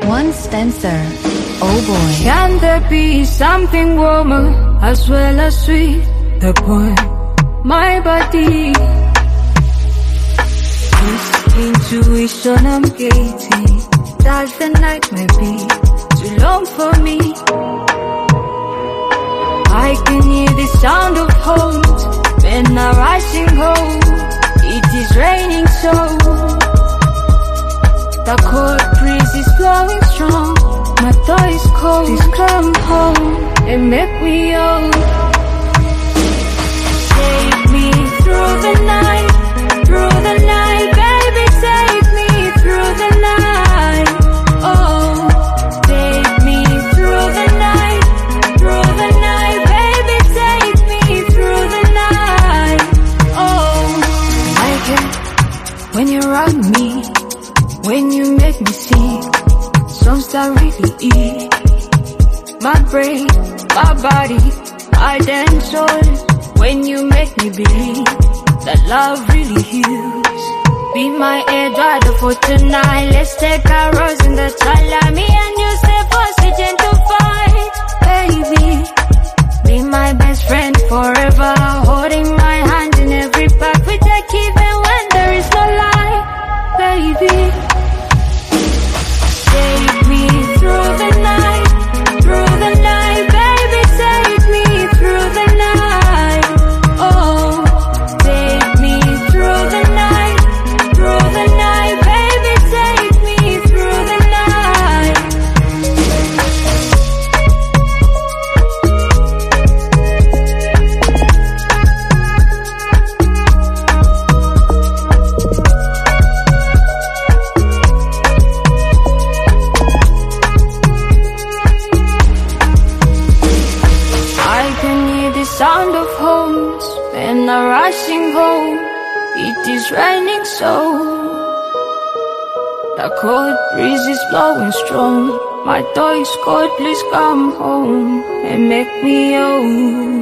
One Spencer. Oh boy. Can there be something warmer as well as sweet that warm my body? This intuition I'm getting that the night may be too long for me. I can hear the sound of homes when I'm rushing home. It is raining so the cold breeze is blowing strong. My door is cold. Please come home and make me young. Take me through the night, baby, take me through the night. Oh, take me through the night, baby, take me through the night. Oh, I get when you're around me, when you make me sing songs that really eat my brain, my body, I dance on. When you make me believe that love really heals. Be my air driver for tonight. Let's take our rose in the twilight. Me and you stay for switching to fight. Baby, be my best friend forever. Holding my hand in every path we take, even when there is no light. Baby, take me through the night, baby, take me through the night. Oh, take me through the night, baby, take me through the night. I can hear the sound of homes when I'm rushing home. It is raining so the cold breeze is blowing strong. My door is cold, please come home and make me young.